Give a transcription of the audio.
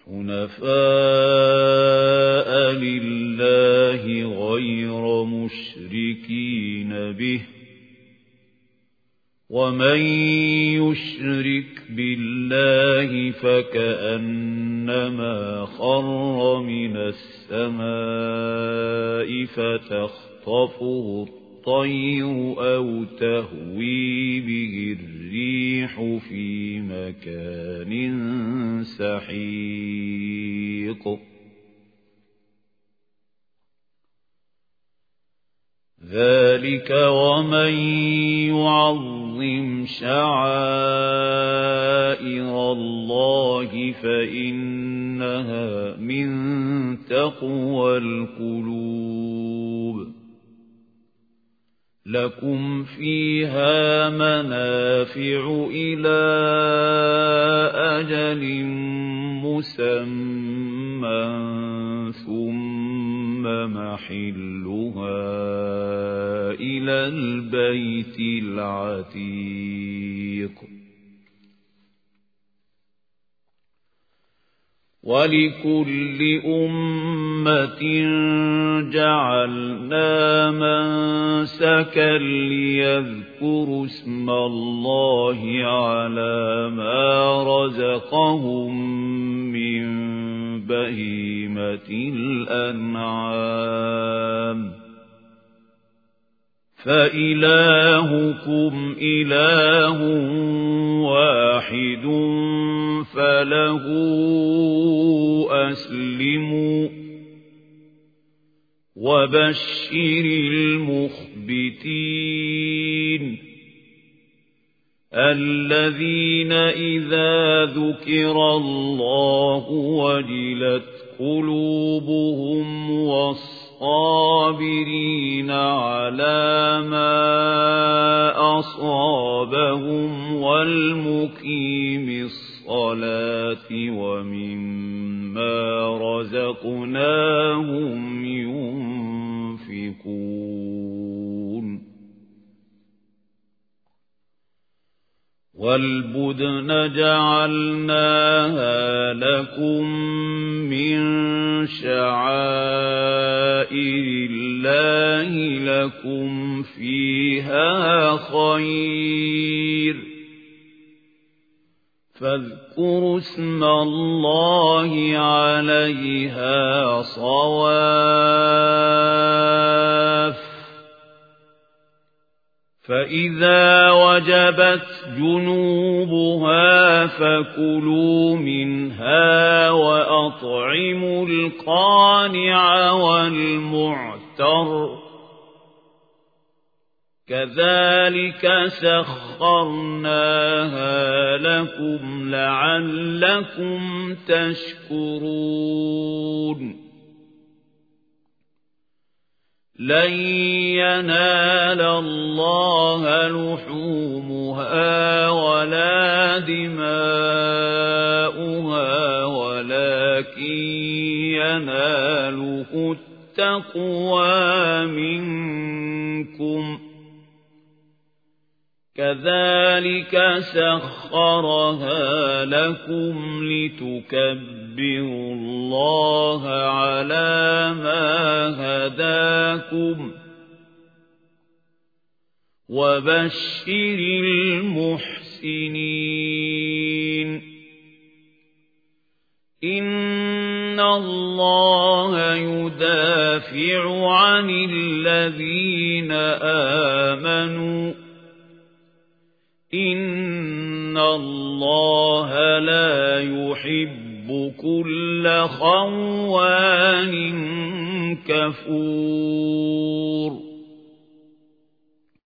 حنفاء لله غير مشركين به ومن يشرك بالله فكأنما خر من السماء فتخطفه الطير أو تهوي به الريح في مكان سحيق ذلك ومن يعظم شعائر الله فإنها من تقوى القلوب لكم فيها منافع إلى أجل مسمى ثم محلها إلى البيت العتيق ولكل أمة جعلنا منسكا ليذكروا اسم الله على ما رزقهم من بهيمة الأنعام فإلهكم إله واحد فله أسلموا وبشر المخبتين الذين إذا ذكر الله وجلت قلوبهم والصابرين على ما أصابهم والمقيم الصلاة ومما رزقناهم ينفقون والبدن جعلناها لكم من شعائر الله لكم فيها خير فاذكروا اسم الله عليها صواف فإذا وجبت جنوبها فكلوا منها وأطعموا القانع والمعتر كذلك سخرناها لكم لعلكم تشكرون لن ينال الله لحومها ولا دماؤها ولكن يناله التقوى منكم كذلك سخرها لكم لتكبروا الله على ما هداكم وبشر المحسنين إن الله يدافع عن الذين آمنوا إن الله لا يحب كل خوان كفور